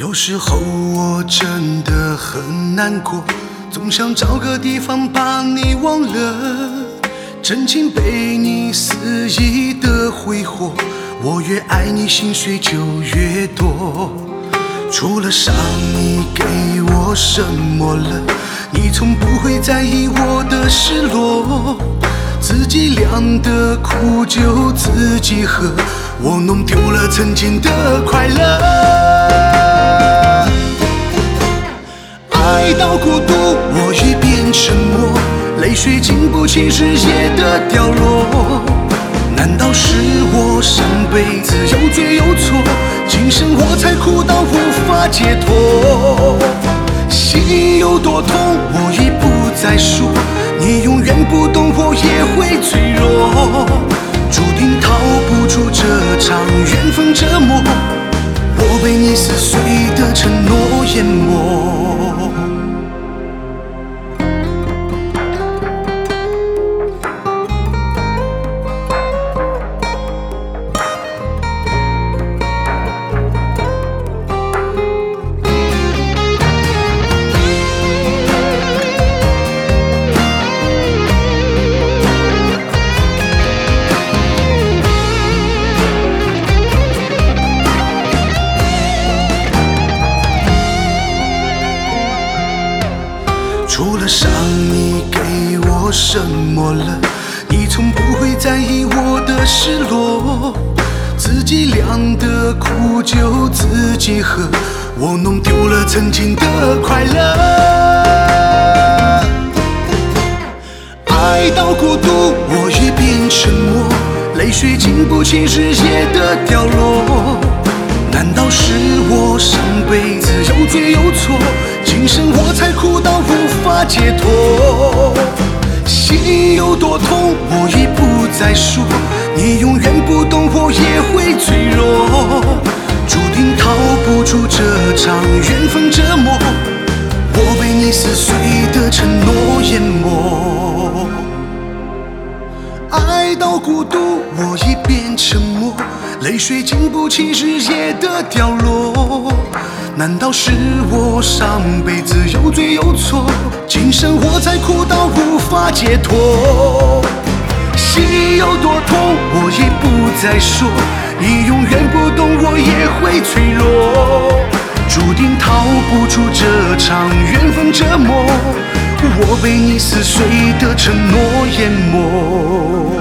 有时候我真的很难过，总想找个地方把你忘了。真情被你肆意的挥霍，我越爱你心碎就越多。除了伤，你给我什么了？你从不会在意我的失落。自己酿的苦酒自己喝，我弄丢了曾经的快乐。爱到孤独，我已变沉默，泪水经不起日夜的掉落。难道是我上辈子有罪有错，今生我才苦到无法解脱？心有多痛，我已不再说，你永远不懂，我也会脆弱，注定逃不出这场缘分折磨，我被你撕碎的承诺淹没。除了伤，你给我什么了？你从不会在意我的失落。自己酿的苦酒自己喝，我弄丢了曾经的快乐。爱到孤独，我已变沉默，泪水经不起日夜的掉落。难道是我上辈子有罪有错，今生我才苦到无法解脱？心有多痛，我已不再说，你永远不懂，我也会脆弱，注定逃不出这场缘分折磨，我被你撕碎的承诺淹没。爱到孤独，我已变沉默，泪水经不起日夜的掉落。难道是我上辈子有罪有错，今生我才苦到无法解脱？心有多痛，我已不再说，你永远不懂，我也会脆弱，注定逃不出这场缘分折磨，我被你撕碎的承诺淹没。